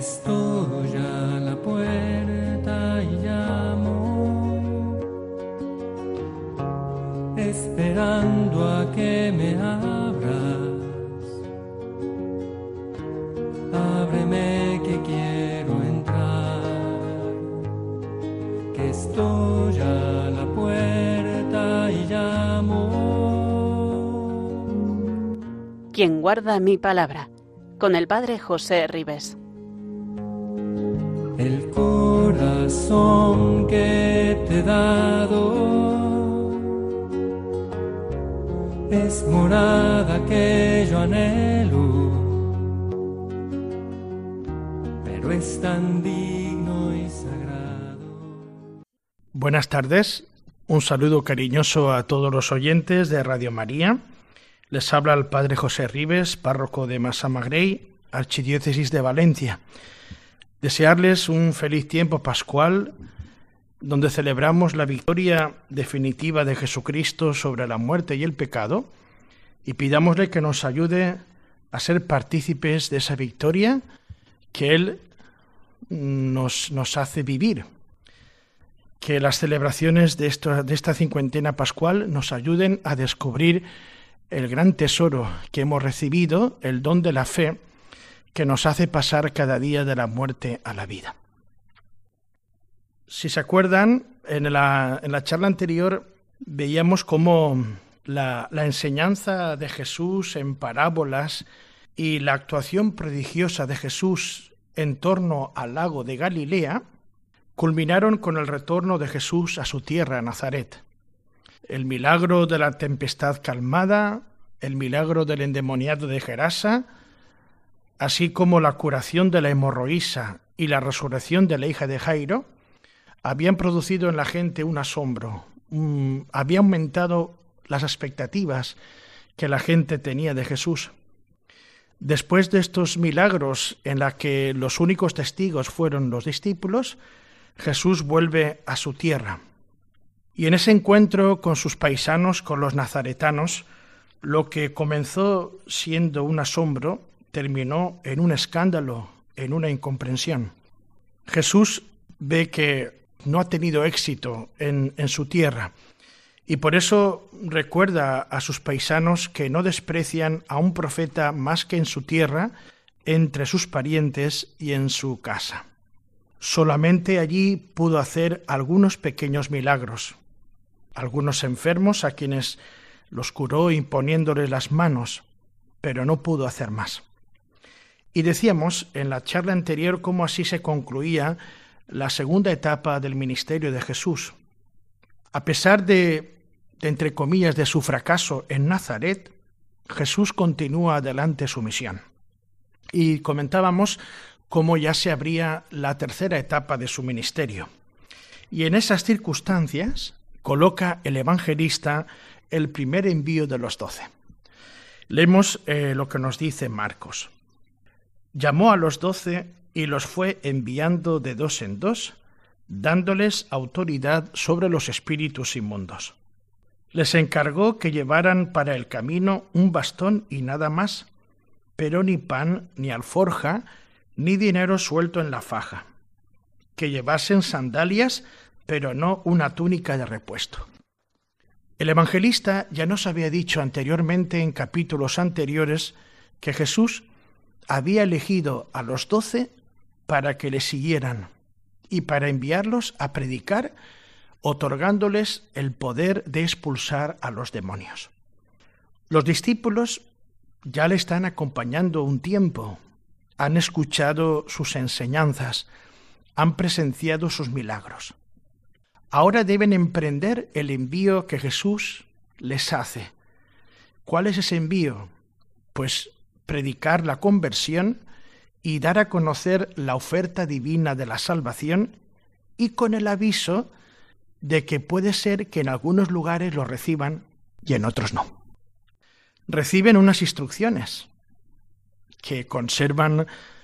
Estoy a la puerta y llamo, esperando a que me abras. Ábreme que quiero entrar, que estoy a la puerta y llamo. Quien guarda mi palabra, con el Padre José Ribes. El corazón que te he dado es morada que yo anhelo, pero es tan digno y sagrado. Buenas tardes, un saludo cariñoso a todos los oyentes de Radio María. Les habla el Padre José Ribes, párroco de Massamagrell, Archidiócesis de Valencia. Desearles un feliz tiempo pascual, donde celebramos la victoria definitiva de Jesucristo sobre la muerte y el pecado, y pidámosle que nos ayude a ser partícipes de esa victoria que Él nos hace vivir. Que las celebraciones de esta cincuentena pascual nos ayuden a descubrir el gran tesoro que hemos recibido, el don de la fe, que nos hace pasar cada día de la muerte a la vida. Si se acuerdan, en la charla anterior veíamos cómo la enseñanza de Jesús en parábolas y la actuación prodigiosa de Jesús en torno al lago de Galilea culminaron con el retorno de Jesús a su tierra, Nazaret. El milagro de la tempestad calmada, el milagro del endemoniado de Gerasa, así como la curación de la hemorroísa y la resurrección de la hija de Jairo, habían producido en la gente un asombro, había aumentado las expectativas que la gente tenía de Jesús. Después de estos milagros en la que los únicos testigos fueron los discípulos, Jesús vuelve a su tierra. Y en ese encuentro con sus paisanos, con los nazaretanos, lo que comenzó siendo un asombro terminó en un escándalo, en una incomprensión. Jesús ve que no ha tenido éxito en su tierra y por eso recuerda a sus paisanos que no desprecian a un profeta más que en su tierra, entre sus parientes y en su casa. Solamente allí pudo hacer algunos pequeños milagros, algunos enfermos a quienes los curó imponiéndoles las manos, pero no pudo hacer más. Y decíamos en la charla anterior cómo así se concluía la segunda etapa del ministerio de Jesús. A pesar de entre comillas, de su fracaso en Nazaret, Jesús continúa adelante su misión. Y comentábamos cómo ya se abría la tercera etapa de su ministerio. Y en esas circunstancias coloca el evangelista el primer envío de los 12. Leemos lo que nos dice Marcos. Llamó a los 12 y los fue enviando de dos en dos, dándoles autoridad sobre los espíritus inmundos. Les encargó que llevaran para el camino un bastón y nada más, pero ni pan, ni alforja, ni dinero suelto en la faja. Que llevasen sandalias, pero no una túnica de repuesto. El evangelista ya nos había dicho anteriormente en capítulos anteriores que Jesús había elegido a los 12 para que le siguieran y para enviarlos a predicar, otorgándoles el poder de expulsar a los demonios. Los discípulos ya le están acompañando un tiempo, han escuchado sus enseñanzas, han presenciado sus milagros. Ahora deben emprender el envío que Jesús les hace. ¿Cuál es ese envío? Pues predicar la conversión y dar a conocer la oferta divina de la salvación, y con el aviso de que puede ser que en algunos lugares lo reciban y en otros no. Reciben unas instrucciones que conservan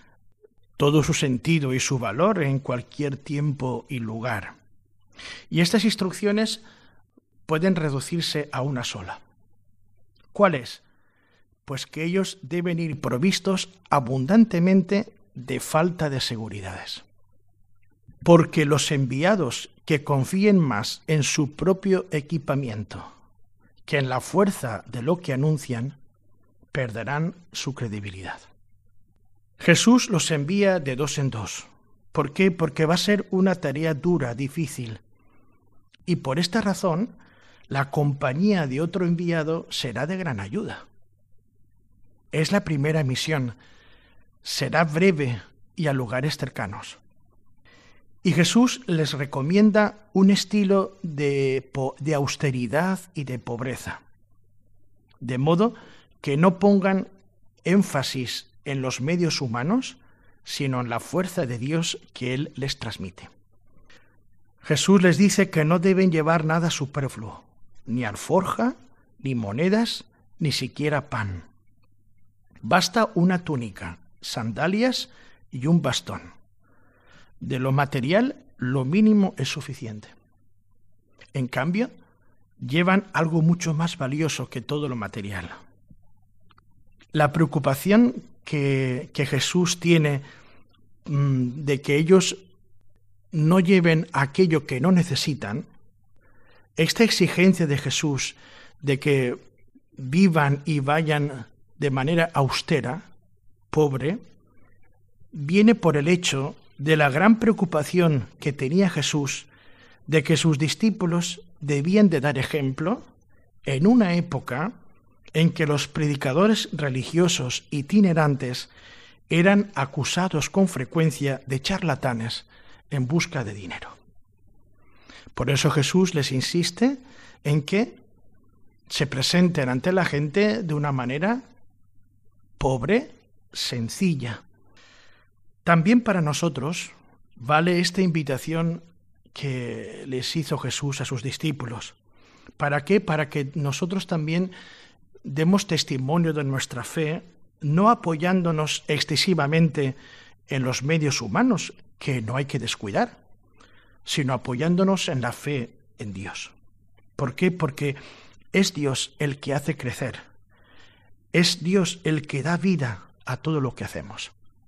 todo su sentido y su valor en cualquier tiempo y lugar. Y estas instrucciones pueden reducirse a una sola. ¿Cuál es? Pues que ellos deben ir provistos abundantemente de falta de seguridades. Porque los enviados que confíen más en su propio equipamiento que en la fuerza de lo que anuncian, perderán su credibilidad. Jesús los envía de dos en dos. ¿Por qué? Porque va a ser una tarea dura, difícil. Y por esta razón, la compañía de otro enviado será de gran ayuda. Es la primera misión. Será breve y a lugares cercanos. Y Jesús les recomienda un estilo de austeridad y de pobreza, de modo que no pongan énfasis en los medios humanos, sino en la fuerza de Dios que Él les transmite. Jesús les dice que no deben llevar nada superfluo, ni alforja, ni monedas, ni siquiera pan. Basta una túnica, sandalias y un bastón. De lo material, lo mínimo es suficiente. En cambio, llevan algo mucho más valioso que todo lo material. La preocupación que Jesús tiene de que ellos no lleven aquello que no necesitan, esta exigencia de Jesús de que vivan y vayan de manera austera, pobre, viene por el hecho de la gran preocupación que tenía Jesús de que sus discípulos debían de dar ejemplo en una época en que los predicadores religiosos itinerantes eran acusados con frecuencia de charlatanes en busca de dinero. Por eso Jesús les insiste en que se presenten ante la gente de una manera pobre, sencilla. También para nosotros vale esta invitación que les hizo Jesús a sus discípulos. ¿Para qué? Para que nosotros también demos testimonio de nuestra fe, no apoyándonos excesivamente en los medios humanos, que no hay que descuidar, sino apoyándonos en la fe en Dios. ¿Por qué? Porque es Dios el que hace crecer. Es Dios el que da vida a todo lo que hacemos.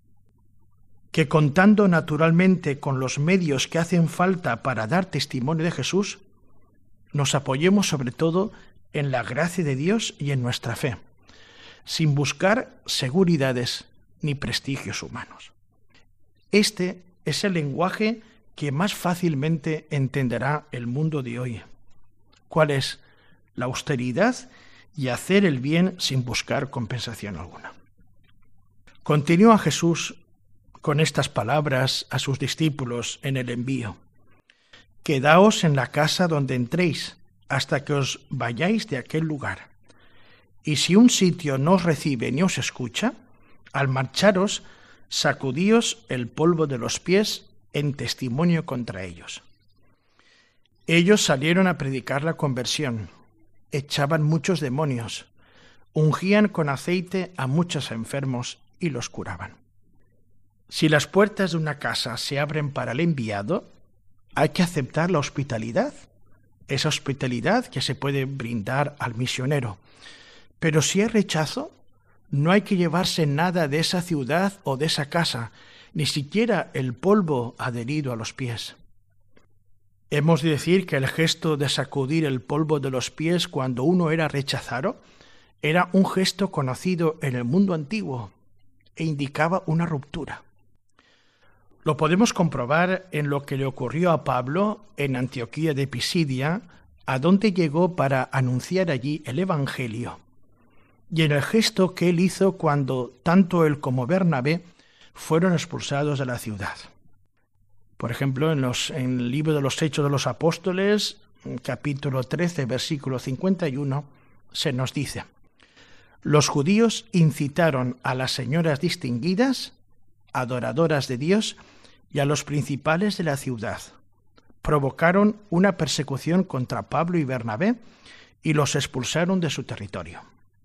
Que contando naturalmente con los medios que hacen falta para dar testimonio de Jesús, nos apoyemos sobre todo en la gracia de Dios y en nuestra fe, sin buscar seguridades ni prestigios humanos. Este es el lenguaje que más fácilmente entenderá el mundo de hoy. ¿Cuál es? La austeridad y hacer el bien sin buscar compensación alguna. Continúa Jesús con estas palabras a sus discípulos en el envío. Quedaos en la casa donde entréis, hasta que os vayáis de aquel lugar. Y si un sitio no os recibe ni os escucha, al marcharos, sacudíos el polvo de los pies en testimonio contra ellos. Ellos salieron a predicar la conversión, echaban muchos demonios, ungían con aceite a muchos enfermos y los curaban. Si las puertas de una casa se abren para el enviado, hay que aceptar la hospitalidad, esa hospitalidad que se puede brindar al misionero. Pero si hay rechazo, no hay que llevarse nada de esa ciudad o de esa casa, ni siquiera el polvo adherido a los pies. Hemos de decir que el gesto de sacudir el polvo de los pies cuando uno era rechazado era un gesto conocido en el mundo antiguo e indicaba una ruptura. Lo podemos comprobar en lo que le ocurrió a Pablo en Antioquía de Pisidia, a donde llegó para anunciar allí el Evangelio, y en el gesto que él hizo cuando tanto él como Bernabé fueron expulsados de la ciudad. Por ejemplo, en el libro de los Hechos de los Apóstoles, capítulo 13, versículo 51, se nos dice: los judíos incitaron a las señoras distinguidas, adoradoras de Dios, y a los principales de la ciudad. Provocaron una persecución contra Pablo y Bernabé y los expulsaron de su territorio.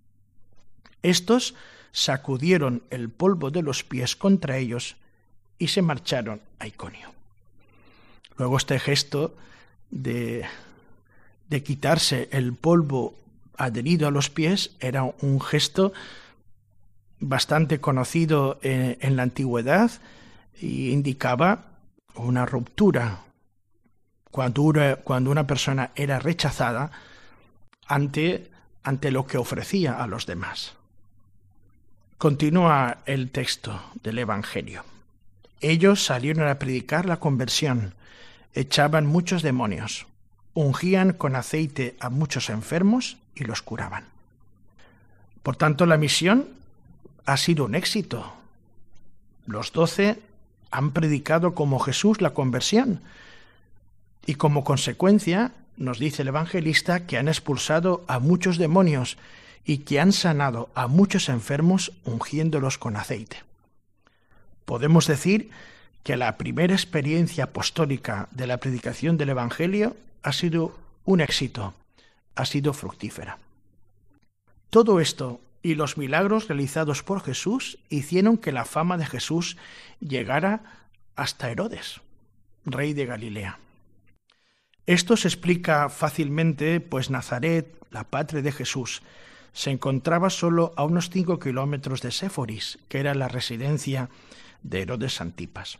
Estos sacudieron el polvo de los pies contra ellos y se marcharon a Iconio. Luego este gesto de quitarse el polvo adherido a los pies era un gesto bastante conocido en la antigüedad y indicaba una ruptura cuando una persona era rechazada ante lo que ofrecía a los demás. Continúa el texto del Evangelio. Ellos salieron a predicar la conversión, echaban muchos demonios, ungían con aceite a muchos enfermos y los curaban. Por tanto, la misión ha sido un éxito. Los 12 han predicado como Jesús la conversión y como consecuencia nos dice el evangelista que han expulsado a muchos demonios y que han sanado a muchos enfermos ungiéndolos con aceite. Podemos decir que la primera experiencia apostólica de la predicación del Evangelio ha sido un éxito, ha sido fructífera. Todo esto y los milagros realizados por Jesús hicieron que la fama de Jesús llegara hasta Herodes, rey de Galilea. Esto se explica fácilmente, pues Nazaret, la patria de Jesús, se encontraba solo a unos 5 kilómetros de Séforis, que era la residencia de Herodes Antipas.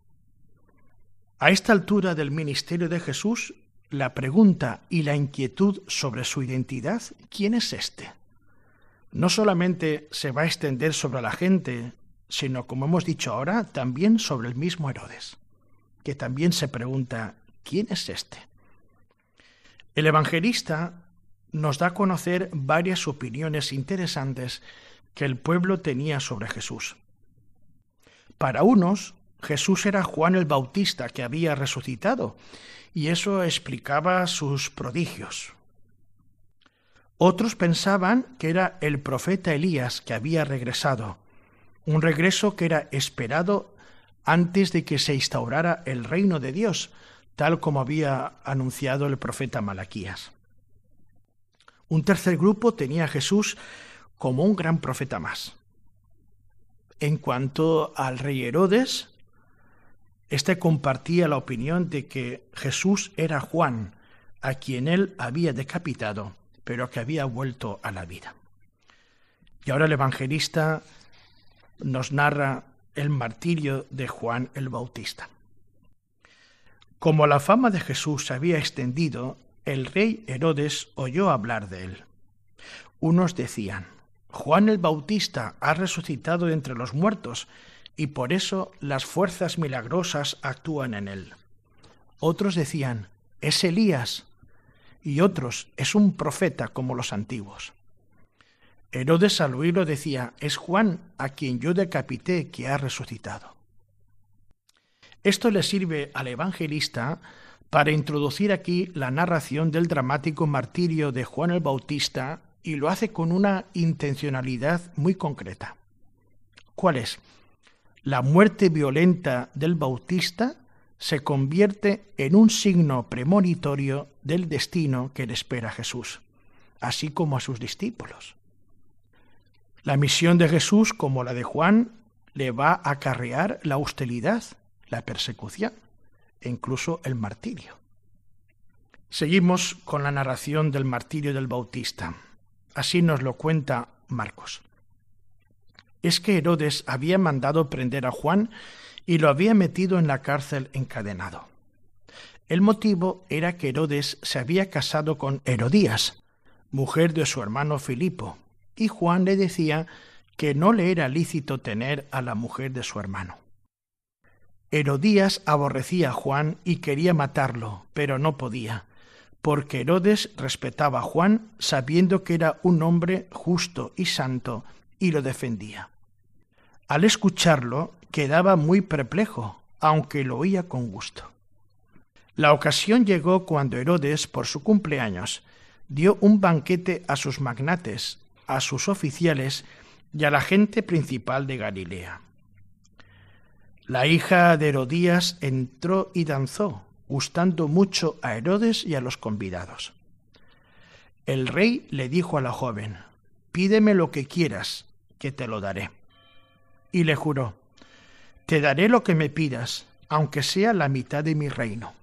A esta altura del ministerio de Jesús, la pregunta y la inquietud sobre su identidad, ¿quién es este?, no solamente se va a extender sobre la gente, sino, como hemos dicho ahora, también sobre el mismo Herodes, que también se pregunta, ¿quién es este? El evangelista nos da a conocer varias opiniones interesantes que el pueblo tenía sobre Jesús. Para unos, Jesús era Juan el Bautista que había resucitado, y eso explicaba sus prodigios. Otros pensaban que era el profeta Elías que había regresado, un regreso que era esperado antes de que se instaurara el reino de Dios, tal como había anunciado el profeta Malaquías. Un tercer grupo tenía a Jesús como un gran profeta más. En cuanto al rey Herodes, este compartía la opinión de que Jesús era Juan, a quien él había decapitado, pero que había vuelto a la vida. Y ahora el evangelista nos narra el martirio de Juan el Bautista. Como la fama de Jesús se había extendido, el rey Herodes oyó hablar de él. Unos decían, Juan el Bautista ha resucitado de entre los muertos y por eso las fuerzas milagrosas actúan en él. Otros decían, es Elías, y otros, es un profeta como los antiguos. Herodes al oírlo decía, es Juan a quien yo decapité que ha resucitado. Esto le sirve al evangelista para introducir aquí la narración del dramático martirio de Juan el Bautista y lo hace con una intencionalidad muy concreta. ¿Cuál es? La muerte violenta del Bautista se convierte en un signo premonitorio del destino que le espera a Jesús, así como a sus discípulos. La misión de Jesús, como la de Juan, le va a acarrear la hostilidad, la persecución e incluso el martirio. Seguimos con la narración del martirio del Bautista. Así nos lo cuenta Marcos. Es que Herodes había mandado prender a Juan y lo había metido en la cárcel encadenado. El motivo era que Herodes se había casado con Herodías, mujer de su hermano Filipo, y Juan le decía que no le era lícito tener a la mujer de su hermano. Herodías aborrecía a Juan y quería matarlo, pero no podía, porque Herodes respetaba a Juan sabiendo que era un hombre justo y santo y lo defendía. Al escucharlo, quedaba muy perplejo, aunque lo oía con gusto. La ocasión llegó cuando Herodes, por su cumpleaños, dio un banquete a sus magnates, a sus oficiales y a la gente principal de Galilea. La hija de Herodías entró y danzó, gustando mucho a Herodes y a los convidados. El rey le dijo a la joven, «Pídeme lo que quieras, que te lo daré». Y le juró, «Te daré lo que me pidas, aunque sea la mitad de mi reino».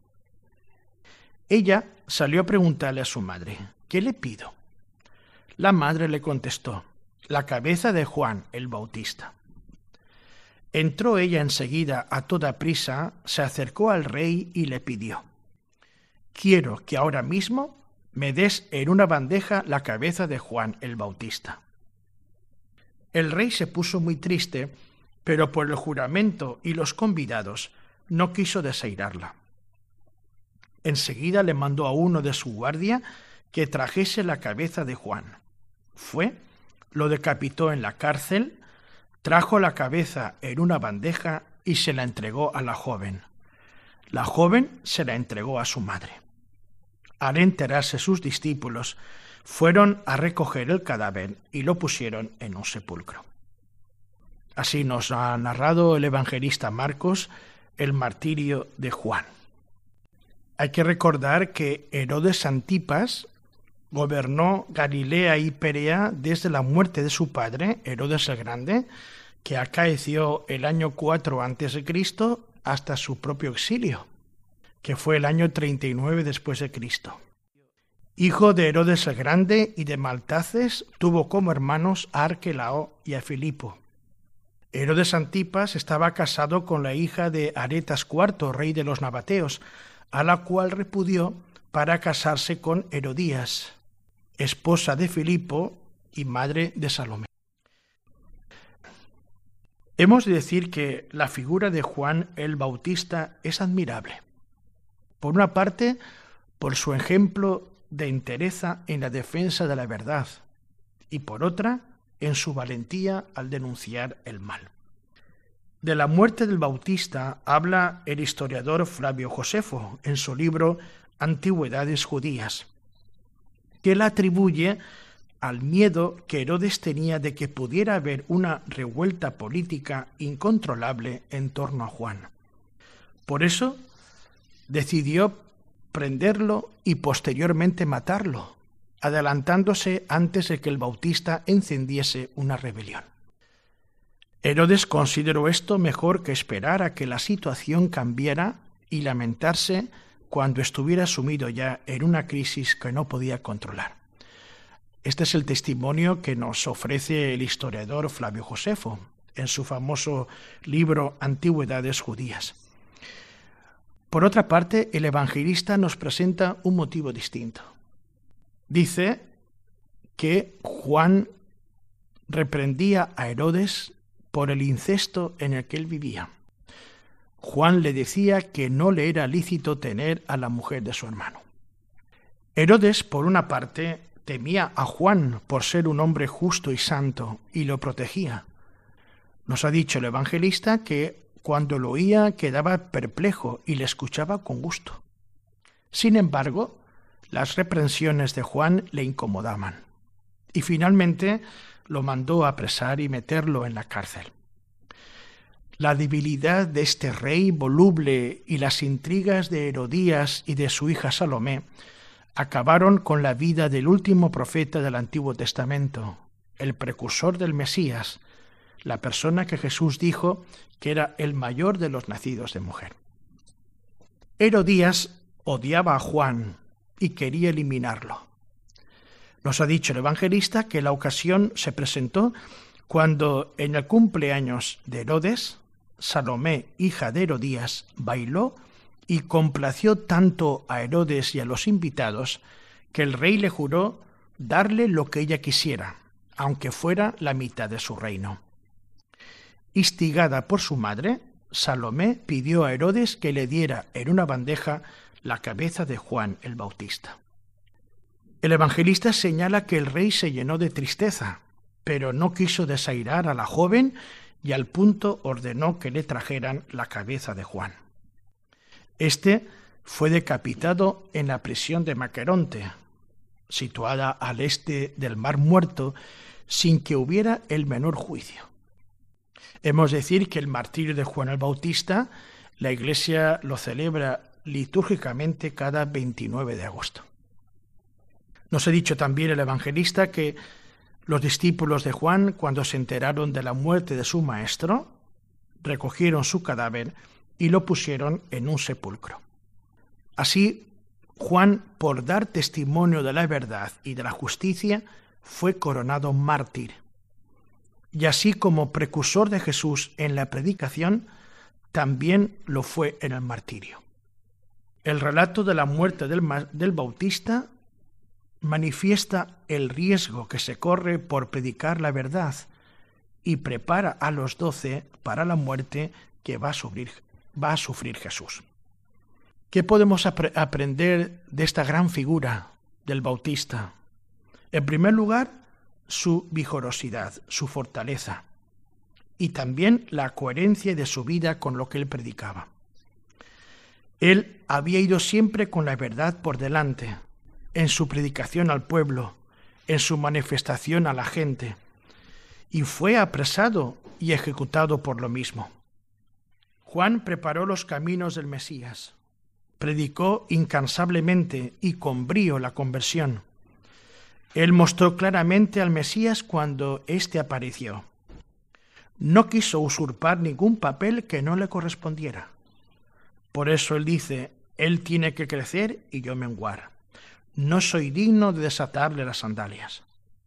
Ella salió a preguntarle a su madre, «¿Qué le pido?». La madre le contestó, la cabeza de Juan el Bautista. Entró ella enseguida a toda prisa, se acercó al rey y le pidió: quiero que ahora mismo me des en una bandeja la cabeza de Juan el Bautista. El rey se puso muy triste, pero por el juramento y los convidados no quiso desairarla. Enseguida le mandó a uno de su guardia que trajese la cabeza de Juan. Fue, lo decapitó en la cárcel, trajo la cabeza en una bandeja y se la entregó a la joven. La joven se la entregó a su madre. Al enterarse sus discípulos, fueron a recoger el cadáver y lo pusieron en un sepulcro. Así nos ha narrado el evangelista Marcos el martirio de Juan. Hay que recordar que Herodes Antipas gobernó Galilea y Perea desde la muerte de su padre, Herodes el Grande, que acaeció el año 4 a.C., hasta su propio exilio, que fue el año 39 después de Cristo. Hijo de Herodes el Grande y de Maltaces, tuvo como hermanos a Arquelao y a Filipo. Herodes Antipas estaba casado con la hija de Aretas IV, rey de los nabateos, a la cual repudió para casarse con Herodías, esposa de Filipo y madre de Salomé. Hemos de decir que la figura de Juan el Bautista es admirable. Por una parte, por su ejemplo de entereza en la defensa de la verdad, y por otra, en su valentía al denunciar el mal. De la muerte del Bautista habla el historiador Flavio Josefo en su libro Antigüedades Judías, que la atribuye al miedo que Herodes tenía de que pudiera haber una revuelta política incontrolable en torno a Juan. Por eso decidió prenderlo y posteriormente matarlo, adelantándose antes de que el Bautista encendiese una rebelión. Herodes consideró esto mejor que esperar a que la situación cambiara y lamentarse cuando estuviera sumido ya en una crisis que no podía controlar. Este es el testimonio que nos ofrece el historiador Flavio Josefo en su famoso libro Antigüedades Judías. Por otra parte, el evangelista nos presenta un motivo distinto. Dice que Juan reprendía a Herodes por el incesto en el que él vivía. Juan le decía que no le era lícito tener a la mujer de su hermano. Herodes, por una parte, temía a Juan por ser un hombre justo y santo y lo protegía. Nos ha dicho el evangelista que cuando lo oía quedaba perplejo y le escuchaba con gusto. Sin embargo, las reprensiones de Juan le incomodaban y finalmente lo mandó a apresar y meterlo en la cárcel. La debilidad de este rey voluble y las intrigas de Herodías y de su hija Salomé acabaron con la vida del último profeta del Antiguo Testamento, el precursor del Mesías, la persona que Jesús dijo que era el mayor de los nacidos de mujer. Herodías odiaba a Juan y quería eliminarlo. Nos ha dicho el evangelista que la ocasión se presentó cuando en el cumpleaños de Herodes, Salomé, hija de Herodías, bailó y complació tanto a Herodes y a los invitados que el rey le juró darle lo que ella quisiera, aunque fuera la mitad de su reino. Instigada por su madre, Salomé pidió a Herodes que le diera en una bandeja la cabeza de Juan el Bautista. El evangelista señala que el rey se llenó de tristeza, pero no quiso desairar a la joven y al punto ordenó que le trajeran la cabeza de Juan. Este fue decapitado en la prisión de Maqueronte, situada al este del Mar Muerto, sin que hubiera el menor juicio. Hemos de decir que el martirio de Juan el Bautista, la Iglesia lo celebra litúrgicamente cada 29 de agosto. Nos ha dicho también el evangelista que los discípulos de Juan, cuando se enteraron de la muerte de su maestro, recogieron su cadáver y lo pusieron en un sepulcro. Así, Juan, por dar testimonio de la verdad y de la justicia, fue coronado mártir y así como precursor de Jesús en la predicación, también lo fue en el martirio. El relato de la muerte del Bautista manifiesta el riesgo que se corre por predicar la verdad y prepara a los 12 para la muerte que va a sufrir Jesús. ¿Qué podemos aprender de esta gran figura del Bautista? En primer lugar, su vigorosidad, su fortaleza, y también la coherencia de su vida con lo que él predicaba. Él había ido siempre con la verdad por delante, en su predicación al pueblo, en su manifestación a la gente, y fue apresado y ejecutado por lo mismo. Juan preparó los caminos del Mesías, predicó incansablemente y con brío la conversión. Él mostró claramente al Mesías cuando éste apareció. No quiso usurpar ningún papel que no le correspondiera. Por eso él dice, él tiene que crecer y yo menguar. No soy digno de desatarle las sandalias.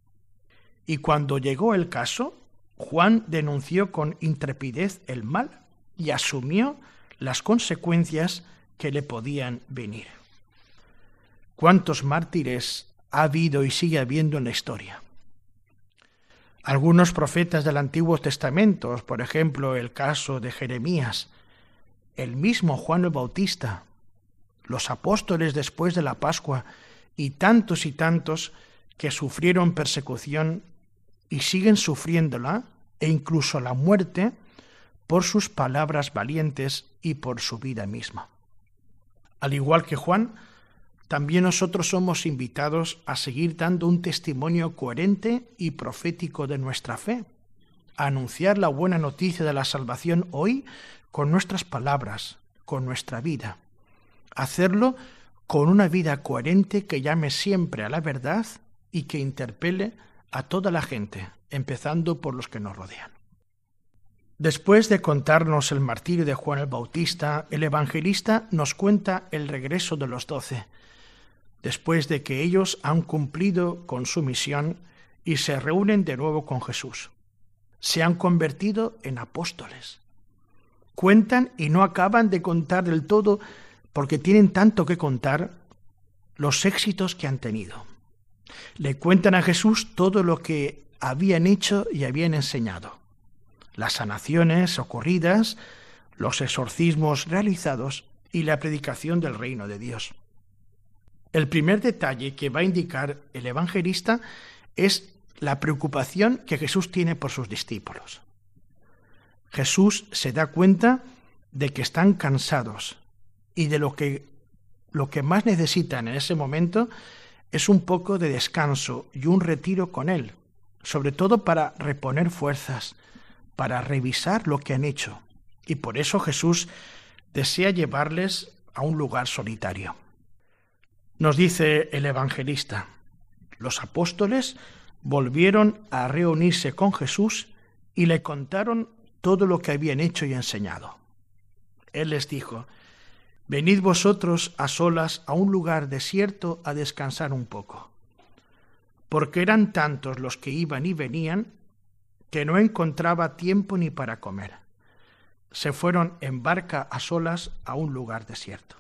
Y cuando llegó el caso, Juan denunció con intrepidez el mal y asumió las consecuencias que le podían venir. ¿Cuántos mártires ha habido y sigue habiendo en la historia? Algunos profetas del Antiguo Testamento, por ejemplo, el caso de Jeremías, el mismo Juan el Bautista, los apóstoles después de la Pascua y tantos que sufrieron persecución y siguen sufriéndola e incluso la muerte por sus palabras valientes y por su vida misma. Al igual que Juan, también nosotros somos invitados a seguir dando un testimonio coherente y profético de nuestra fe, a anunciar la buena noticia de la salvación hoy con nuestras palabras, con nuestra vida. Hacerlo con una vida coherente que llame siempre a la verdad y que interpele a toda la gente, empezando por los que nos rodean. Después de contarnos el martirio de Juan el Bautista, el evangelista nos cuenta el regreso de los 12, después de que ellos han cumplido con su misión y se reúnen de nuevo con Jesús. Se han convertido en apóstoles. Cuentan y no acaban de contar del todo, porque tienen tanto que contar, los éxitos que han tenido. Le cuentan a Jesús todo lo que habían hecho y habían enseñado. Las sanaciones ocurridas, los exorcismos realizados y la predicación del reino de Dios. El primer detalle que va a indicar el evangelista es la preocupación que Jesús tiene por sus discípulos. Jesús se da cuenta de que están cansados y de lo que más necesitan en ese momento es un poco de descanso y un retiro con Él, sobre todo para reponer fuerzas, para revisar lo que han hecho. Y por eso Jesús desea llevarles a un lugar solitario. Nos dice el evangelista, los apóstoles volvieron a reunirse con Jesús y le contaron todo lo que habían hecho y enseñado. Él les dijo, venid vosotros a solas a un lugar desierto a descansar un poco, porque eran tantos los que iban y venían que no encontraba tiempo ni para comer. Se fueron en barca a solas a un lugar desierto.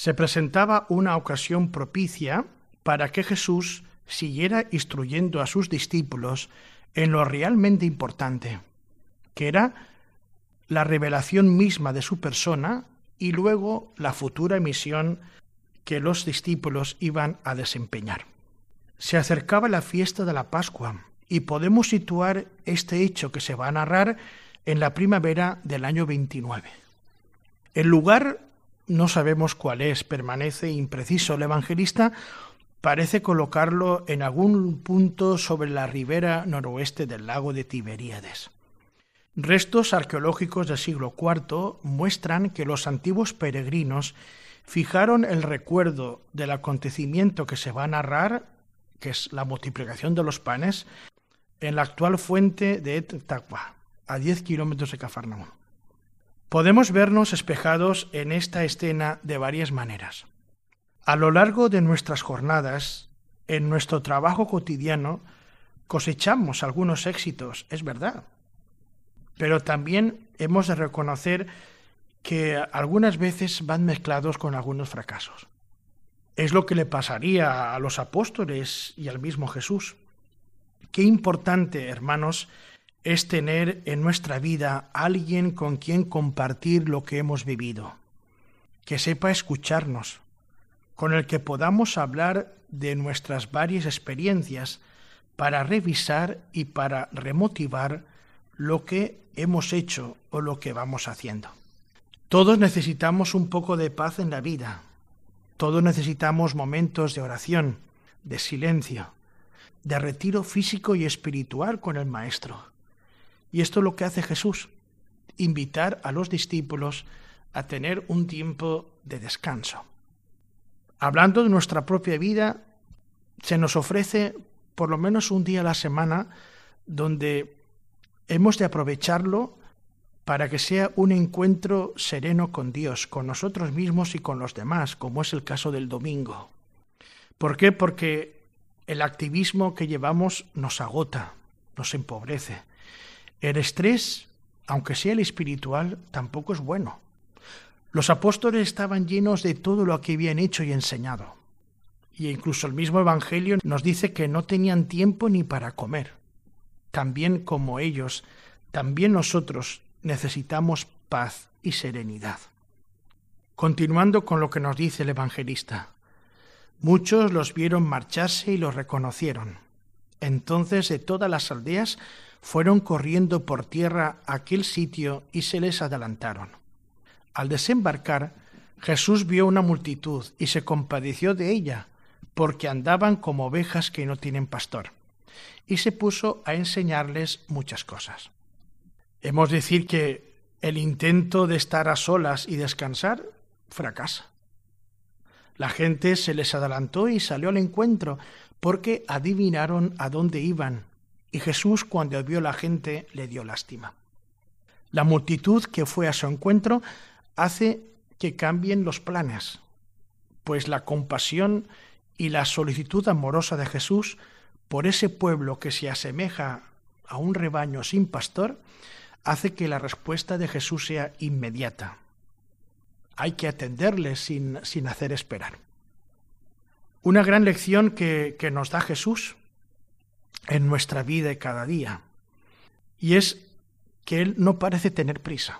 Se presentaba una ocasión propicia para que Jesús siguiera instruyendo a sus discípulos en lo realmente importante, que era la revelación misma de su persona y luego la futura misión que los discípulos iban a desempeñar. Se acercaba la fiesta de la Pascua y podemos situar este hecho que se va a narrar en la primavera del año 29. El lugar no sabemos cuál es, permanece impreciso. El evangelista parece colocarlo en algún punto sobre la ribera noroeste del lago de Tiberíades. Restos arqueológicos del siglo IV muestran que los antiguos peregrinos fijaron el recuerdo del acontecimiento que se va a narrar, que es la multiplicación de los panes, en la actual fuente de Et Taqwa, a 10 kilómetros de Cafarnaúm. Podemos vernos espejados en esta escena de varias maneras. A lo largo de nuestras jornadas, en nuestro trabajo cotidiano, cosechamos algunos éxitos, es verdad, pero también hemos de reconocer que algunas veces van mezclados con algunos fracasos. Es lo que le pasaría a los apóstoles y al mismo Jesús. Qué importante, hermanos, es tener en nuestra vida a alguien con quien compartir lo que hemos vivido, que sepa escucharnos, con el que podamos hablar de nuestras varias experiencias para revisar y para remotivar lo que hemos hecho o lo que vamos haciendo. Todos necesitamos un poco de paz en la vida, todos necesitamos momentos de oración, de silencio, de retiro físico y espiritual con el Maestro. Y esto es lo que hace Jesús, invitar a los discípulos a tener un tiempo de descanso. Hablando de nuestra propia vida, se nos ofrece por lo menos un día a la semana donde hemos de aprovecharlo para que sea un encuentro sereno con Dios, con nosotros mismos y con los demás, como es el caso del domingo. ¿Por qué? Porque el activismo que llevamos nos agota, nos empobrece. El estrés, aunque sea el espiritual, tampoco es bueno. Los apóstoles estaban llenos de todo lo que habían hecho y enseñado. Y incluso el mismo Evangelio nos dice que no tenían tiempo ni para comer. También como ellos, también nosotros necesitamos paz y serenidad. Continuando con lo que nos dice el evangelista. Muchos los vieron marcharse y los reconocieron. Entonces de todas las aldeas fueron corriendo por tierra a aquel sitio y se les adelantaron. Al desembarcar, Jesús vio una multitud y se compadeció de ella, porque andaban como ovejas que no tienen pastor, y se puso a enseñarles muchas cosas. Hemos de decir que el intento de estar a solas y descansar fracasa. La gente se les adelantó y salió al encuentro, porque adivinaron a dónde iban, y Jesús, cuando vio a la gente, le dio lástima. La multitud que fue a su encuentro hace que cambien los planes, pues la compasión y la solicitud amorosa de Jesús por ese pueblo que se asemeja a un rebaño sin pastor hace que la respuesta de Jesús sea inmediata. Hay que atenderles sin hacer esperar. Una gran lección que nos da Jesús en nuestra vida de cada día, y es que Él no parece tener prisa.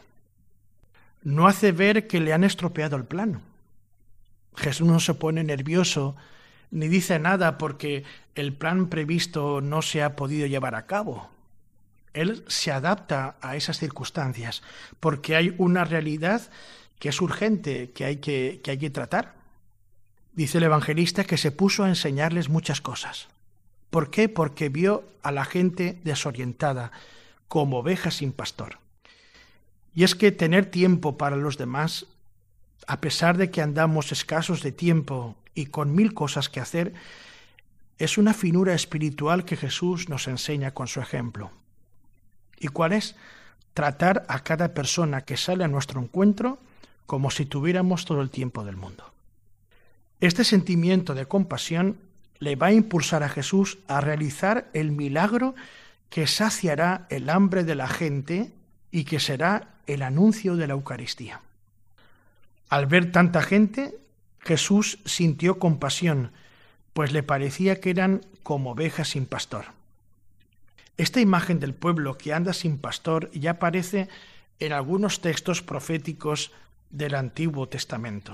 No hace ver que le han estropeado el plan. Jesús no se pone nervioso ni dice nada porque el plan previsto no se ha podido llevar a cabo. Él se adapta a esas circunstancias porque hay una realidad que es urgente, que hay que tratar. Dice el evangelista que se puso a enseñarles muchas cosas. ¿Por qué? Porque vio a la gente desorientada, como ovejas sin pastor. Y es que tener tiempo para los demás, a pesar de que andamos escasos de tiempo y con 1000 cosas que hacer, es una finura espiritual que Jesús nos enseña con su ejemplo. ¿Y cuál es? Tratar a cada persona que sale a nuestro encuentro como si tuviéramos todo el tiempo del mundo. Este sentimiento de compasión le va a impulsar a Jesús a realizar el milagro que saciará el hambre de la gente y que será el anuncio de la Eucaristía. Al ver tanta gente, Jesús sintió compasión, pues le parecía que eran como ovejas sin pastor. Esta imagen del pueblo que anda sin pastor ya aparece en algunos textos proféticos del Antiguo Testamento.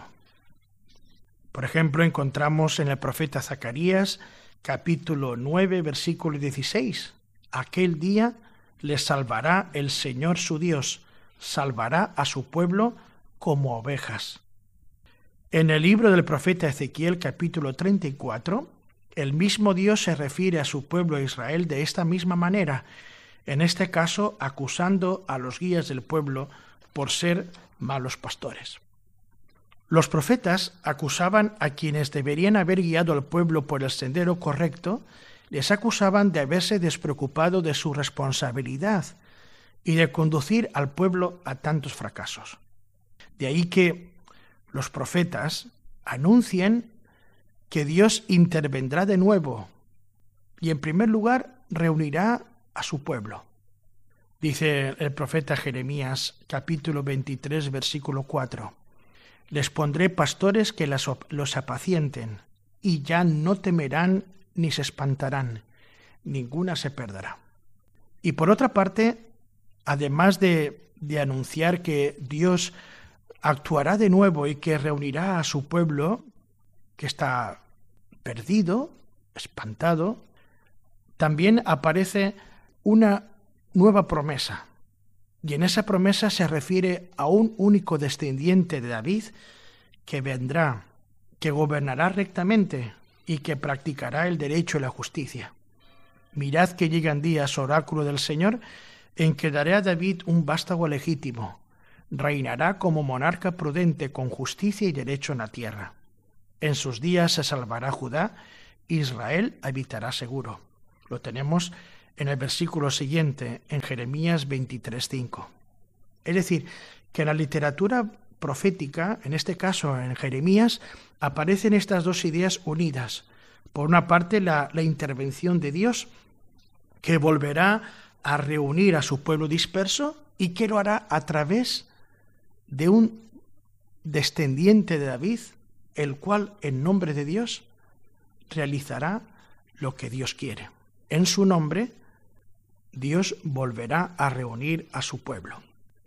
Por ejemplo, encontramos en el profeta Zacarías, capítulo 9, versículo 16. Aquel día les salvará el Señor su Dios, salvará a su pueblo como ovejas. En el libro del profeta Ezequiel, capítulo 34, el mismo Dios se refiere a su pueblo Israel de esta misma manera, en este caso acusando a los guías del pueblo por ser malos pastores. Los profetas acusaban a quienes deberían haber guiado al pueblo por el sendero correcto, les acusaban de haberse despreocupado de su responsabilidad y de conducir al pueblo a tantos fracasos. De ahí que los profetas anuncien que Dios intervendrá de nuevo y en primer lugar reunirá a su pueblo. Dice el profeta Jeremías, capítulo 23, versículo 4. Les pondré pastores que los apacienten, y ya no temerán ni se espantarán, ninguna se perderá. Y por otra parte, además de anunciar que Dios actuará de nuevo y que reunirá a su pueblo, que está perdido, espantado, también aparece una nueva promesa. Y en esa promesa se refiere a un único descendiente de David que vendrá, que gobernará rectamente y que practicará el derecho y la justicia. Mirad que llegan días, oráculo del Señor, en que daré a David un vástago legítimo. Reinará como monarca prudente, con justicia y derecho en la tierra. En sus días se salvará Judá, Israel habitará seguro. Lo tenemos en el versículo siguiente, en Jeremías 23:5. Es decir, que en la literatura profética, en este caso en Jeremías, aparecen estas dos ideas unidas. Por una parte, la intervención de Dios, que volverá a reunir a su pueblo disperso y que lo hará a través de un descendiente de David, el cual, en nombre de Dios, realizará lo que Dios quiere. En su nombre, Dios volverá a reunir a su pueblo.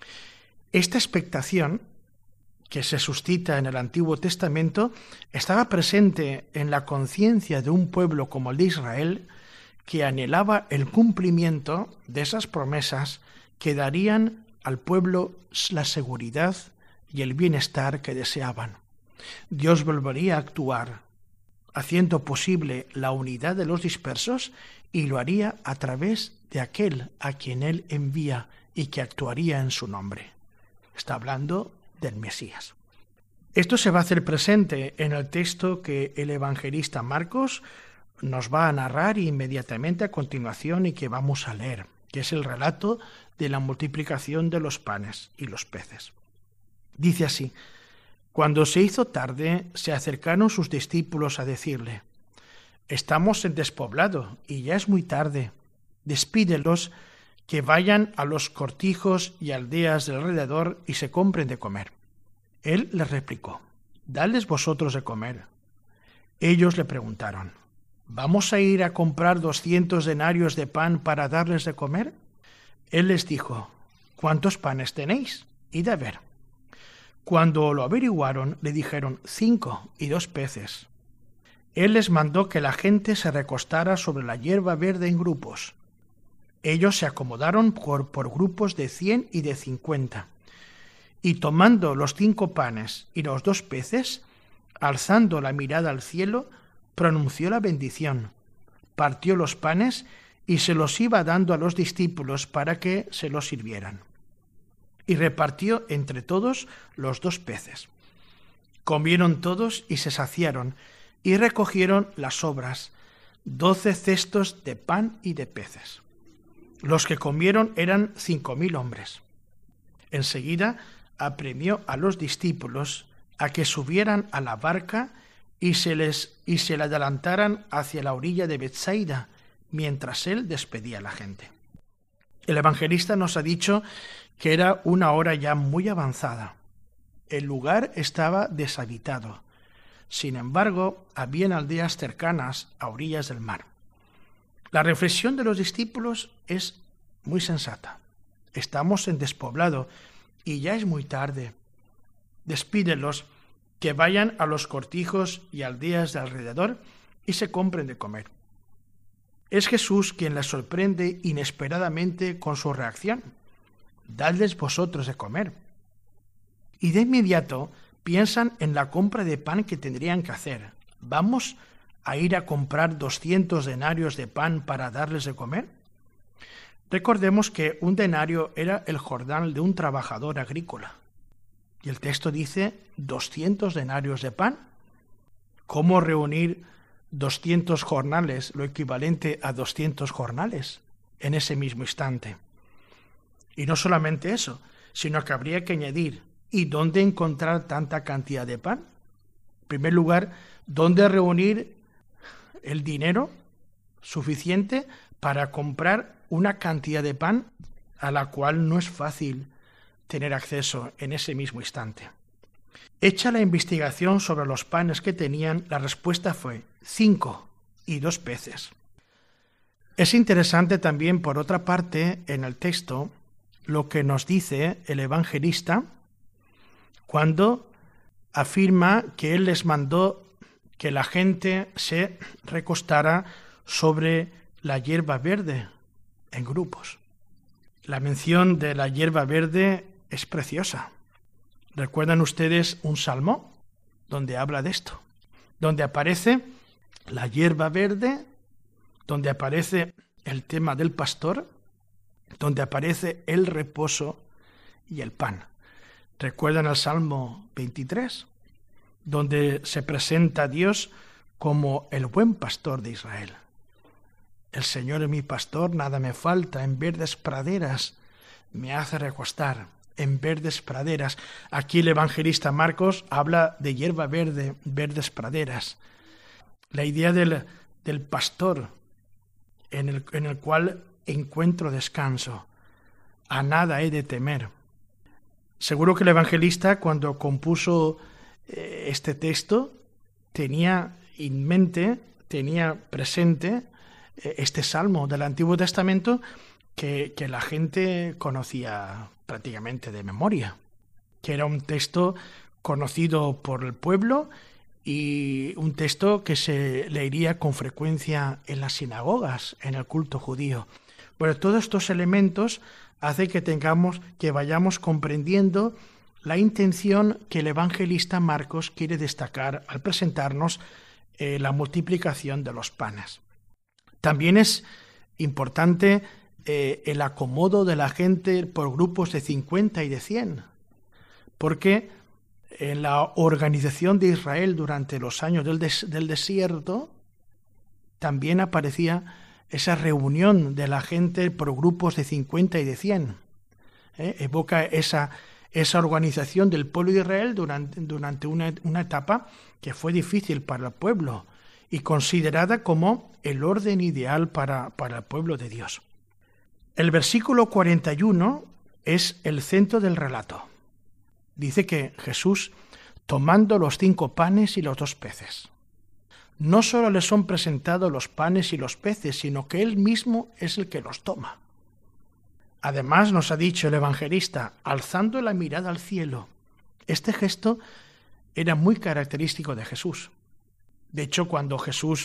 Esta expectación que se suscita en el Antiguo Testamento estaba presente en la conciencia de un pueblo como el de Israel, que anhelaba el cumplimiento de esas promesas que darían al pueblo la seguridad y el bienestar que deseaban. Dios volvería a actuar, haciendo posible la unidad de los dispersos, y lo haría a través de aquel a quien Él envía y que actuaría en su nombre. Está hablando del Mesías. Esto se va a hacer presente en el texto que el evangelista Marcos nos va a narrar inmediatamente a continuación y que vamos a leer, que es el relato de la multiplicación de los panes y los peces. Dice así: cuando se hizo tarde, se acercaron sus discípulos a decirle: estamos en despoblado y ya es muy tarde. Despídelos, que vayan a los cortijos y aldeas del alrededor y se compren de comer. Él les replicó: dadles vosotros de comer. Ellos le preguntaron: ¿vamos a ir a comprar 200 denarios de pan para darles de comer? Él les dijo: ¿cuántos panes tenéis? Id a ver. Cuando lo averiguaron, le dijeron: 5 y 2 peces. Él les mandó que la gente se recostara sobre la hierba verde en grupos. Ellos se acomodaron por grupos de 100 y de 50. Y tomando los 5 panes y los 2 peces, alzando la mirada al cielo, pronunció la bendición, partió los panes y se los iba dando a los discípulos para que se los sirvieran. Y repartió entre todos los 2 peces. Comieron todos y se saciaron, y recogieron las sobras, 12 cestos de pan y de peces. Los que comieron eran 5.000 hombres. Enseguida apremió a los discípulos a que subieran a la barca y se la adelantaran hacia la orilla de Betsaida, mientras él despedía a la gente. El evangelista nos ha dicho que era una hora ya muy avanzada. El lugar estaba deshabitado. Sin embargo, habían aldeas cercanas a orillas del mar. La reflexión de los discípulos es muy sensata. Estamos en despoblado y ya es muy tarde. Despídelos, que vayan a los cortijos y aldeas de alrededor y se compren de comer. Es Jesús quien les sorprende inesperadamente con su reacción. Dadles vosotros de comer. Y de inmediato piensan en la compra de pan que tendrían que hacer. ¿Vamos a ir a comprar 200 denarios de pan para darles de comer? Recordemos que un denario era el jornal de un trabajador agrícola. Y el texto dice 200 denarios de pan. ¿Cómo reunir 200 jornales, lo equivalente a 200 jornales, en ese mismo instante? Y no solamente eso, sino que habría que añadir, ¿y dónde encontrar tanta cantidad de pan? En primer lugar, ¿dónde reunir el dinero suficiente para comprar una cantidad de pan a la cual no es fácil tener acceso en ese mismo instante? Hecha la investigación sobre los panes que tenían, la respuesta fue 5 y 2 peces. Es interesante también, por otra parte, en el texto, lo que nos dice el evangelista cuando afirma que él les mandó que la gente se recostara sobre la hierba verde en grupos. La mención de la hierba verde es preciosa. ¿Recuerdan ustedes un salmo donde habla de esto? Donde aparece la hierba verde, donde aparece el tema del pastor, donde aparece el reposo y el pan. ¿Recuerdan el Salmo 23? Donde se presenta a Dios como el buen pastor de Israel. El Señor es mi pastor, nada me falta, en verdes praderas me hace recostar, en verdes praderas. Aquí el evangelista Marcos habla de hierba verde, verdes praderas. La idea del pastor en el cual encuentro descanso. A nada he de temer. Seguro que el evangelista, cuando compuso este texto, tenía en mente, tenía presente este salmo del Antiguo Testamento que la gente conocía prácticamente de memoria, que era un texto conocido por el pueblo y un texto que se leería con frecuencia en las sinagogas, en el culto judío. Bueno, todos estos elementos hacen que vayamos comprendiendo la intención que el evangelista Marcos quiere destacar al presentarnos la multiplicación de los panes. También es importante el acomodo de la gente por grupos de 50 y de 100, porque en la organización de Israel durante los años del desierto también aparecía esa reunión de la gente por grupos de 50 y de 100. Evoca esa organización del pueblo de Israel durante una etapa que fue difícil para el pueblo y considerada como el orden ideal para el pueblo de Dios. El versículo 41 es el centro del relato. Dice que Jesús, tomando los 5 panes y los 2 peces, no solo le son presentados los panes y los peces, sino que él mismo es el que los toma. Además, nos ha dicho el evangelista, alzando la mirada al cielo. Este gesto era muy característico de Jesús. De hecho, cuando Jesús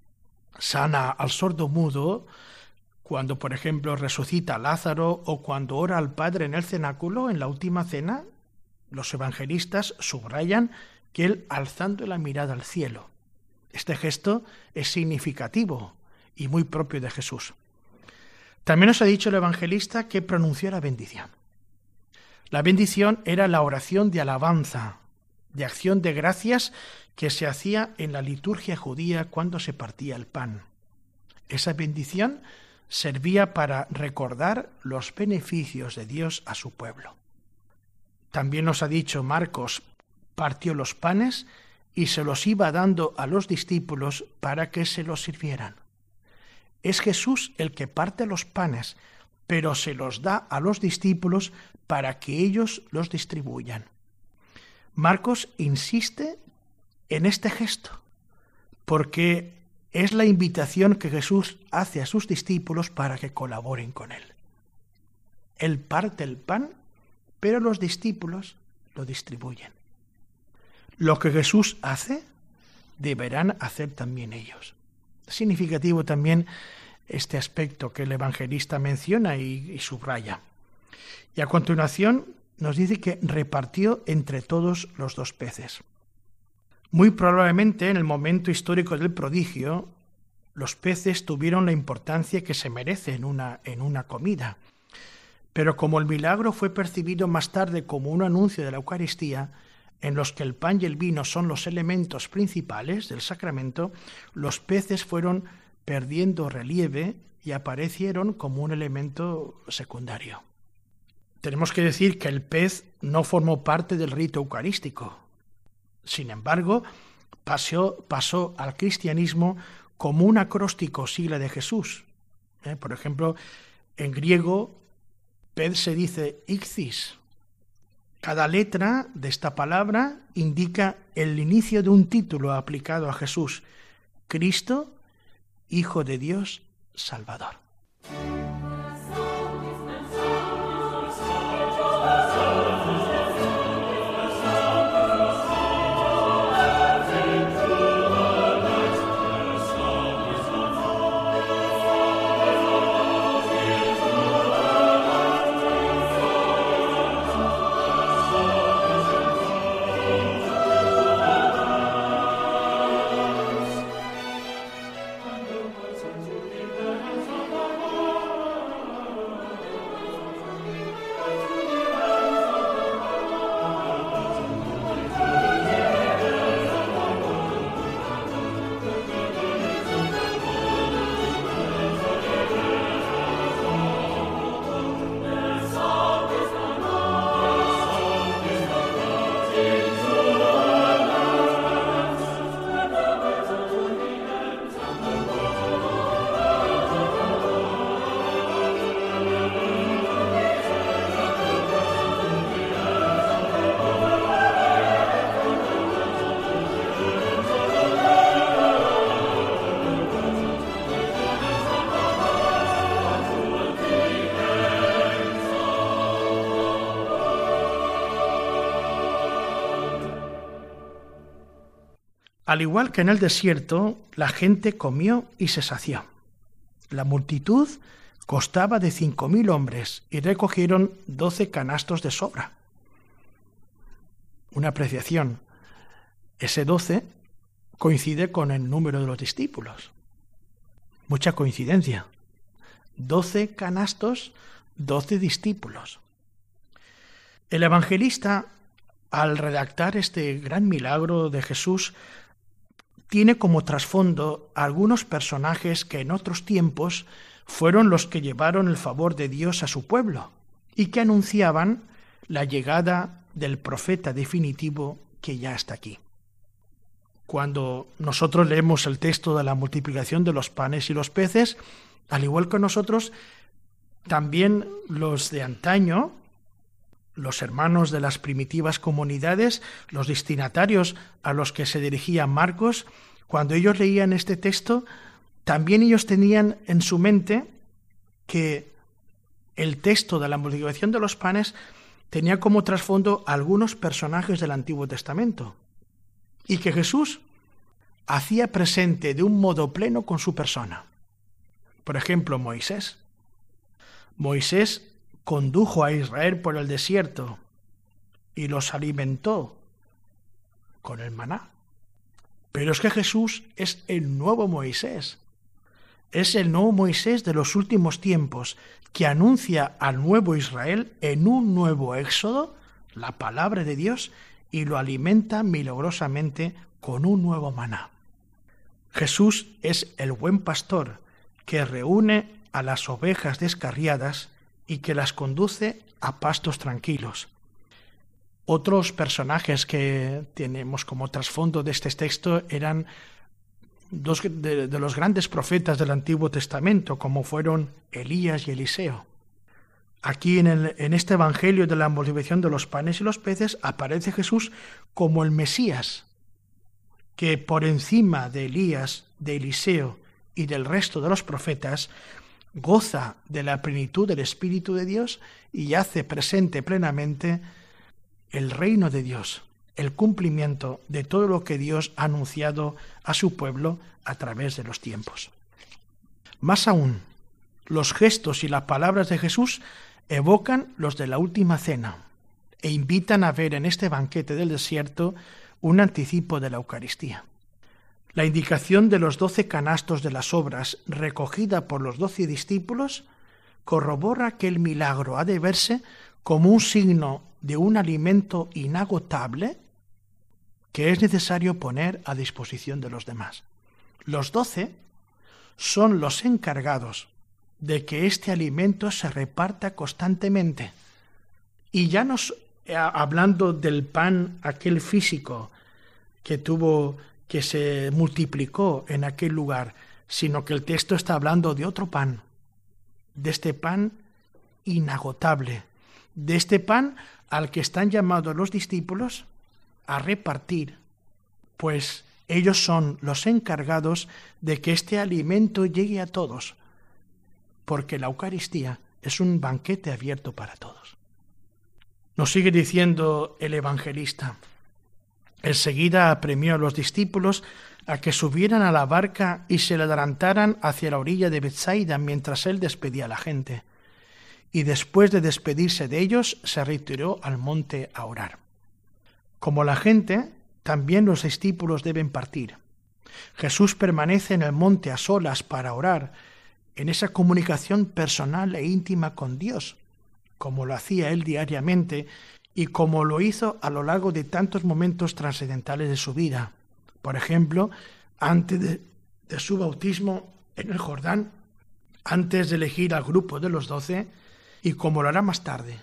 sana al sordo mudo, cuando, por ejemplo, resucita a Lázaro o cuando ora al Padre en el cenáculo, en la última cena, los evangelistas subrayan que él alzando la mirada al cielo. Este gesto es significativo y muy propio de Jesús. También nos ha dicho el evangelista que pronunció la bendición. La bendición era la oración de alabanza, de acción de gracias que se hacía en la liturgia judía cuando se partía el pan. Esa bendición servía para recordar los beneficios de Dios a su pueblo. También nos ha dicho Marcos, partió los panes y se los iba dando a los discípulos para que se los sirvieran. Es Jesús el que parte los panes, pero se los da a los discípulos para que ellos los distribuyan. Marcos insiste en este gesto, porque es la invitación que Jesús hace a sus discípulos para que colaboren con Él. Él parte el pan, pero los discípulos lo distribuyen. Lo que Jesús hace, deberán hacer también ellos. Es significativo también este aspecto que el evangelista menciona y subraya. Y a continuación nos dice que repartió entre todos los 2 peces. Muy probablemente en el momento histórico del prodigio, los peces tuvieron la importancia que se merece en una comida. Pero como el milagro fue percibido más tarde como un anuncio de la Eucaristía, en los que el pan y el vino son los elementos principales del sacramento, los peces fueron perdiendo relieve y aparecieron como un elemento secundario. Tenemos que decir que el pez no formó parte del rito eucarístico. Sin embargo, pasó al cristianismo como un acróstico sigla de Jesús. Por ejemplo, en griego, pez se dice ichthys. Cada letra de esta palabra indica el inicio de un título aplicado a Jesús: Cristo, Hijo de Dios, Salvador. Al igual que en el desierto, la gente comió y se sació. La multitud constaba de 5.000 hombres y recogieron 12 canastos de sobra. Una apreciación. Ese 12 coincide con el número de los discípulos. Mucha coincidencia. 12 canastos, 12 discípulos. El evangelista, al redactar este gran milagro de Jesús, tiene como trasfondo algunos personajes que en otros tiempos fueron los que llevaron el favor de Dios a su pueblo y que anunciaban la llegada del profeta definitivo que ya está aquí. Cuando nosotros leemos el texto de la multiplicación de los panes y los peces, al igual que nosotros, también los de antaño, los hermanos de las primitivas comunidades, los destinatarios a los que se dirigía Marcos, cuando ellos leían este texto, también ellos tenían en su mente que el texto de la multiplicación de los panes tenía como trasfondo algunos personajes del Antiguo Testamento y que Jesús hacía presente de un modo pleno con su persona. Por ejemplo, Moisés. Moisés condujo a Israel por el desierto y los alimentó con el maná. Pero es que Jesús es el nuevo Moisés. Es el nuevo Moisés de los últimos tiempos que anuncia al nuevo Israel en un nuevo éxodo la palabra de Dios y lo alimenta milagrosamente con un nuevo maná. Jesús es el buen pastor que reúne a las ovejas descarriadas y que las conduce a pastos tranquilos. Otros personajes que tenemos como trasfondo de este texto eran dos de los grandes profetas del Antiguo Testamento, como fueron Elías y Eliseo. Aquí en este Evangelio de la multiplicación de los panes y los peces aparece Jesús como el Mesías, que por encima de Elías, de Eliseo y del resto de los profetas, goza de la plenitud del Espíritu de Dios y hace presente plenamente el reino de Dios, el cumplimiento de todo lo que Dios ha anunciado a su pueblo a través de los tiempos. Más aún, los gestos y las palabras de Jesús evocan los de la última cena e invitan a ver en este banquete del desierto un anticipo de la Eucaristía. La indicación de los 12 canastos de las obras recogida por los 12 discípulos corrobora que el milagro ha de verse como un signo de un alimento inagotable que es necesario poner a disposición de los demás. Los 12 son los encargados de que este alimento se reparta constantemente. Y ya hablando del pan aquel físico que se multiplicó en aquel lugar, sino que el texto está hablando de otro pan, de este pan inagotable, de este pan al que están llamados los discípulos a repartir, pues ellos son los encargados de que este alimento llegue a todos, porque la Eucaristía es un banquete abierto para todos. Nos sigue diciendo el evangelista: enseguida apremió a los discípulos a que subieran a la barca y se le adelantaran hacia la orilla de Betsaida mientras él despedía a la gente. Y después de despedirse de ellos, se retiró al monte a orar. Como la gente, también los discípulos deben partir. Jesús permanece en el monte a solas para orar, en esa comunicación personal e íntima con Dios, como lo hacía él diariamente y como lo hizo a lo largo de tantos momentos trascendentales de su vida. Por ejemplo, antes de su bautismo en el Jordán, antes de elegir al grupo de los 12, y como lo hará más tarde,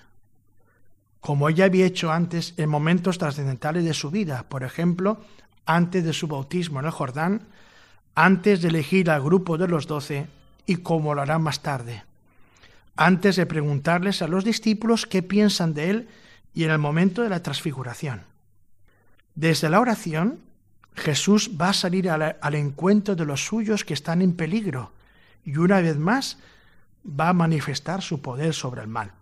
como ella había hecho antes en momentos trascendentales de su vida, por ejemplo, antes de su bautismo en el Jordán, antes de elegir al grupo de los 12, y como lo hará más tarde, antes de preguntarles a los discípulos qué piensan de él y en el momento de la transfiguración. Desde la oración, Jesús va a salir al encuentro de los suyos que están en peligro y una vez más va a manifestar su poder sobre el mal.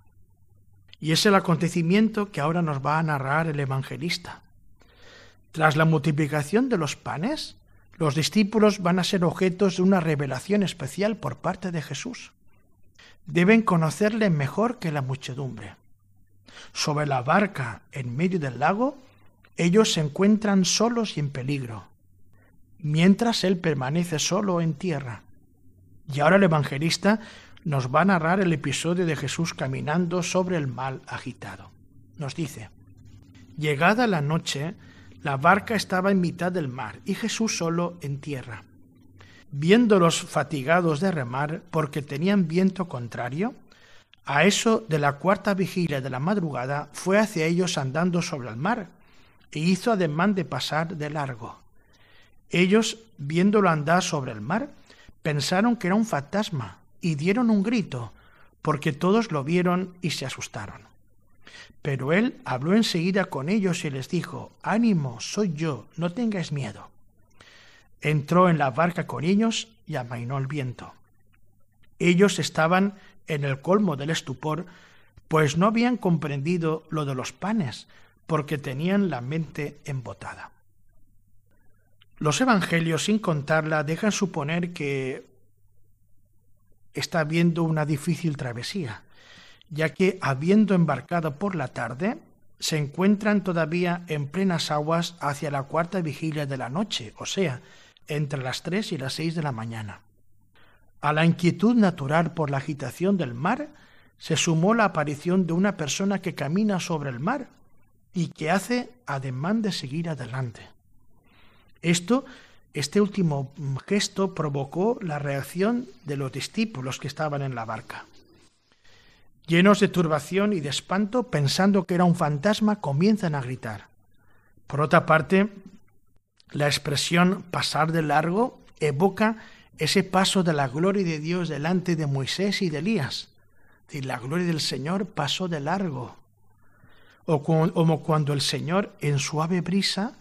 Y es el acontecimiento que ahora nos va a narrar el evangelista. Tras la multiplicación de los panes, los discípulos van a ser objetos de una revelación especial por parte de Jesús. Deben conocerle mejor que la muchedumbre. Sobre la barca, en medio del lago, ellos se encuentran solos y en peligro, mientras él permanece solo en tierra. Y ahora el evangelista nos va a narrar el episodio de Jesús caminando sobre el mar agitado. Nos dice: llegada la noche, la barca estaba en mitad del mar y Jesús solo en tierra. Viéndolos fatigados de remar porque tenían viento contrario, a eso de la 4ª vigilia de la madrugada fue hacia ellos andando sobre el mar e hizo ademán de pasar de largo. Ellos, viéndolo andar sobre el mar, pensaron que era un fantasma y dieron un grito, porque todos lo vieron y se asustaron. Pero él habló enseguida con ellos y les dijo: «Ánimo, soy yo, no tengáis miedo». Entró en la barca con ellos y amainó el viento. Ellos estaban en el colmo del estupor, pues no habían comprendido lo de los panes, porque tenían la mente embotada. Los evangelios, sin contarla, dejan suponer que está habiendo una difícil travesía, ya que, habiendo embarcado por la tarde, se encuentran todavía en plenas aguas hacia la 4ª vigilia de la noche, o sea, entre las 3 y las 6 de la mañana. A la inquietud natural por la agitación del mar se sumó la aparición de una persona que camina sobre el mar y que hace ademán de seguir adelante. Este último gesto provocó la reacción de los discípulos que estaban en la barca. Llenos de turbación y de espanto, pensando que era un fantasma, comienzan a gritar. Por otra parte, la expresión pasar de largo evoca ese paso de la gloria de Dios delante de Moisés y de Elías. Y la gloria del Señor pasó de largo. O como cuando el Señor, en suave brisa,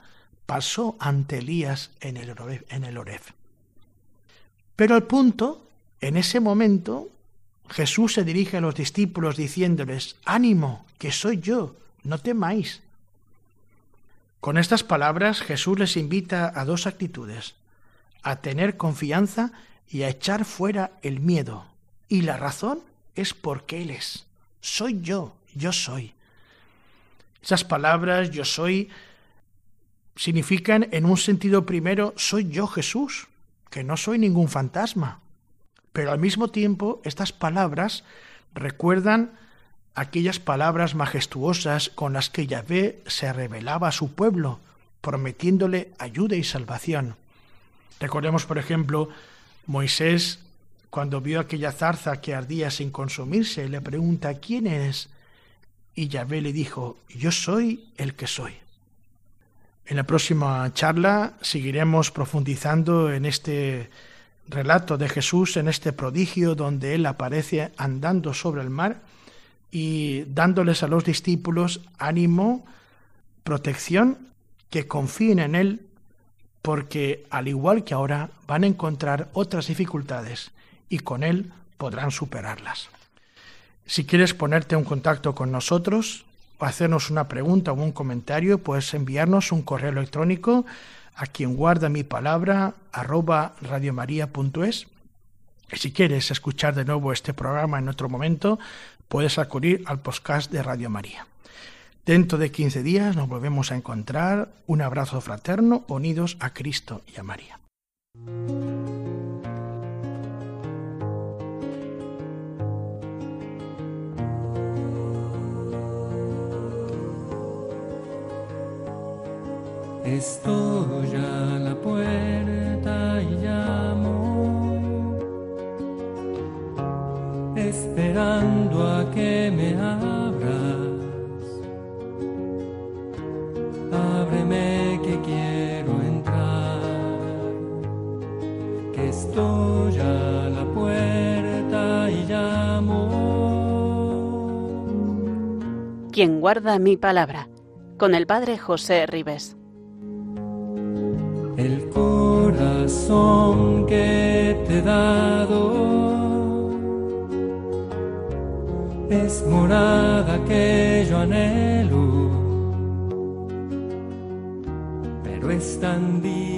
pasó ante Elías en el Horeb. Pero al punto, en ese momento, Jesús se dirige a los discípulos diciéndoles: ánimo, que soy yo, no temáis. Con estas palabras Jesús les invita a dos actitudes: a tener confianza y a echar fuera el miedo. Y la razón es porque Él es. Soy yo soy. Esas palabras, yo soy, significan en un sentido primero, soy yo Jesús, que no soy ningún fantasma. Pero al mismo tiempo, estas palabras recuerdan aquellas palabras majestuosas con las que Yahvé se revelaba a su pueblo, prometiéndole ayuda y salvación. Recordemos, por ejemplo, Moisés, cuando vio aquella zarza que ardía sin consumirse, le pregunta: ¿quién eres? Y Yahvé le dijo: yo soy el que soy. En la próxima charla seguiremos profundizando en este relato de Jesús, en este prodigio donde Él aparece andando sobre el mar y dándoles a los discípulos ánimo, protección, que confíen en Él, porque al igual que ahora van a encontrar otras dificultades y con Él podrán superarlas. Si quieres ponerte en contacto con nosotros o hacernos una pregunta o un comentario, puedes enviarnos un correo electrónico a quienguardamipalabra @radiomaria.es. Y si quieres escuchar de nuevo este programa en otro momento, puedes acudir al podcast de Radio María. Dentro de 15 días nos volvemos a encontrar. Un abrazo fraterno, unidos a Cristo y a María. Estoy a la puerta y llamo, esperando a que me abras. Ábreme que quiero entrar, que estoy a la puerta y llamo. Quien guarda mi palabra, con el Padre José Ribes. El corazón que te he dado es morada que yo anhelo, pero es tan difícil